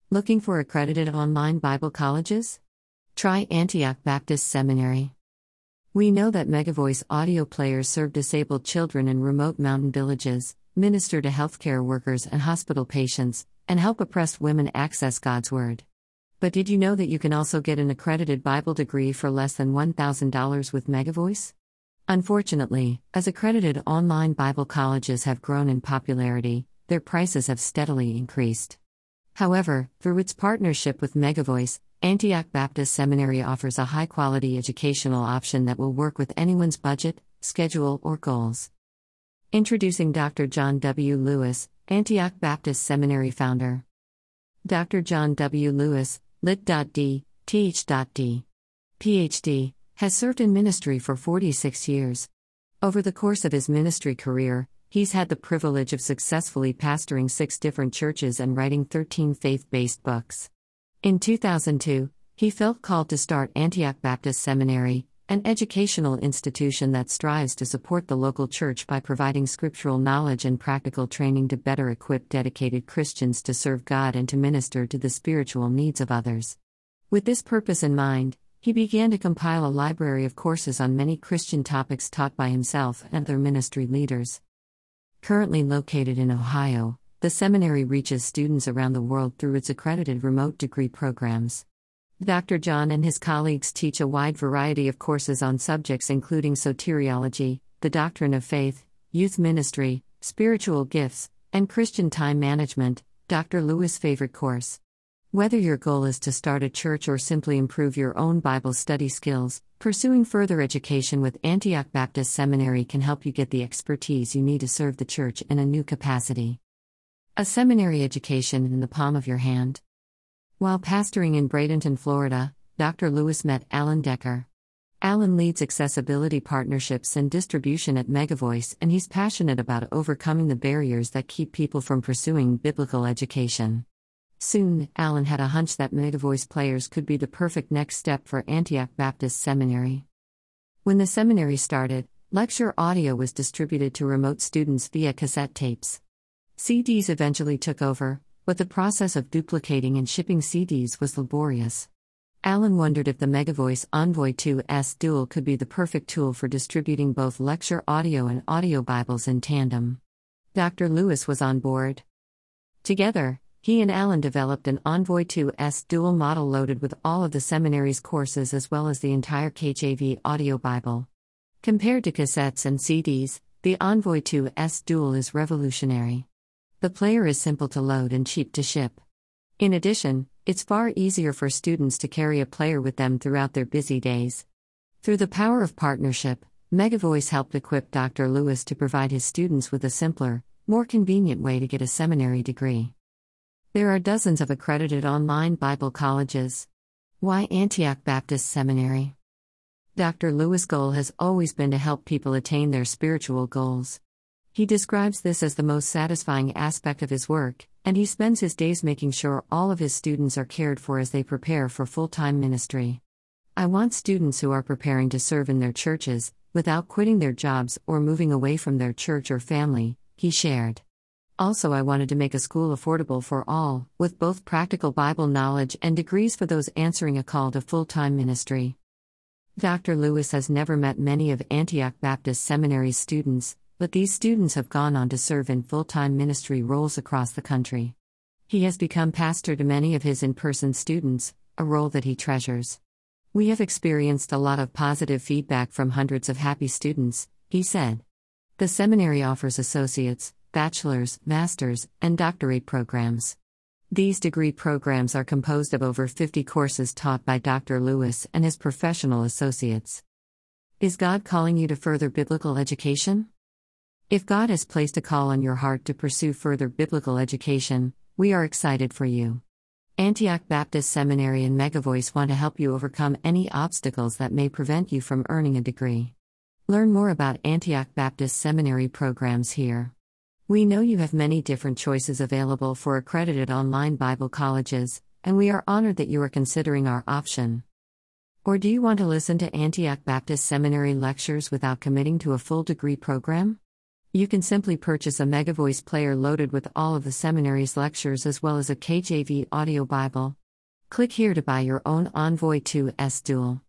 Looking for accredited online Bible colleges? Try Antioch Baptist Seminary. We know that Megavoice audio players serve disabled children in remote mountain villages, minister to healthcare workers and hospital patients, and help oppressed women access God's Word. But did you know that you can also get an accredited Bible degree for less than $1,000 with Megavoice? Unfortunately, as accredited online Bible colleges have grown in popularity, their prices have steadily increased. However, through its partnership with Megavoice, Antioch Baptist Seminary offers a high-quality educational option that will work with anyone's budget, schedule, or goals. Introducing Dr. John W. Lewis, Antioch Baptist Seminary founder. Dr. John W. Lewis, Lit.D., Th.D. Ph.D., has served in ministry for 46 years. Over the course of his ministry career, he's had the privilege of successfully pastoring 6 different churches and writing 13 faith-based books. In 2002, he felt called to start Antioch Baptist Seminary, an educational institution that strives to support the local church by providing scriptural knowledge and practical training to better equip dedicated Christians to serve God and to minister to the spiritual needs of others. With this purpose in mind, he began to compile a library of courses on many Christian topics taught by himself and other ministry leaders. Currently located in Ohio, the seminary reaches students around the world through its accredited remote degree programs. Dr. John and his colleagues teach a wide variety of courses on subjects including soteriology, the doctrine of faith, youth ministry, spiritual gifts, and Christian time management, Dr. Lewis' favorite course. Whether your goal is to start a church or simply improve your own Bible study skills, pursuing further education with Antioch Baptist Seminary can help you get the expertise you need to serve the church in a new capacity. A seminary education in the palm of your hand. While pastoring in Bradenton, Florida, Dr. Lewis met Alan Decker. Alan leads accessibility partnerships and distribution at Megavoice, and he's passionate about overcoming the barriers that keep people from pursuing biblical education. Soon, Alan had a hunch that Megavoice players could be the perfect next step for Antioch Baptist Seminary. When the seminary started, lecture audio was distributed to remote students via cassette tapes. CDs eventually took over, but the process of duplicating and shipping CDs was laborious. Alan wondered if the Megavoice Envoy 2S Dual could be the perfect tool for distributing both lecture audio and audio Bibles in tandem. Dr. Lewis was on board. Together, he and Alan developed an Envoy 2S Dual model loaded with all of the seminary's courses as well as the entire KJV audio Bible. Compared to cassettes and CDs, the Envoy 2S Dual is revolutionary. The player is simple to load and cheap to ship. In addition, it's far easier for students to carry a player with them throughout their busy days. Through the power of partnership, Megavoice helped equip Dr. Lewis to provide his students with a simpler, more convenient way to get a seminary degree. There are dozens of accredited online Bible colleges. Why Antioch Baptist Seminary? Dr. Lewis' goal has always been to help people attain their spiritual goals. He describes this as the most satisfying aspect of his work, and he spends his days making sure all of his students are cared for as they prepare for full-time ministry. I want students who are preparing to serve in their churches, without quitting their jobs or moving away from their church or family, he shared. Also, I wanted to make a school affordable for all, with both practical Bible knowledge and degrees for those answering a call to full-time ministry. Dr. Lewis has never met many of Antioch Baptist Seminary's students, but these students have gone on to serve in full-time ministry roles across the country. He has become pastor to many of his in-person students, a role that he treasures. We have experienced a lot of positive feedback from hundreds of happy students, he said. The seminary offers associates, bachelor's, master's, and doctorate programs. These degree programs are composed of over 50 courses taught by Dr. Lewis and his professional associates. Is God calling you to further biblical education? If God has placed a call on your heart to pursue further biblical education, we are excited for you. Antioch Baptist Seminary and Megavoice want to help you overcome any obstacles that may prevent you from earning a degree. Learn more about Antioch Baptist Seminary programs here. We know you have many different choices available for accredited online Bible colleges, and we are honored that you are considering our option. Or do you want to listen to Antioch Baptist Seminary lectures without committing to a full degree program? You can simply purchase a Megavoice player loaded with all of the seminary's lectures as well as a KJV audio Bible. Click here to buy your own Envoy 2S Dual.